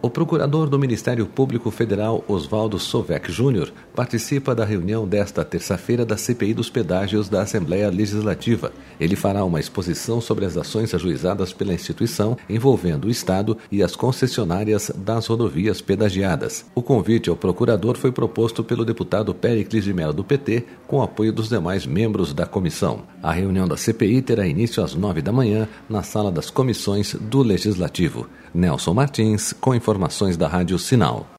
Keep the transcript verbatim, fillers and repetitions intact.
O procurador do Ministério Público Federal, Oswaldo Sovec Júnior, participa da reunião desta terça-feira da C P I dos Pedágios da Assembleia Legislativa. Ele fará uma exposição sobre as ações ajuizadas pela instituição envolvendo o Estado e as concessionárias das rodovias pedagiadas. O convite ao procurador foi proposto pelo deputado Péricles de Mello do P T, com apoio dos demais membros da comissão. A reunião da C P I terá início às nove da manhã na sala das comissões do Legislativo. Nelson Martins, com informações da Rádio Sinal.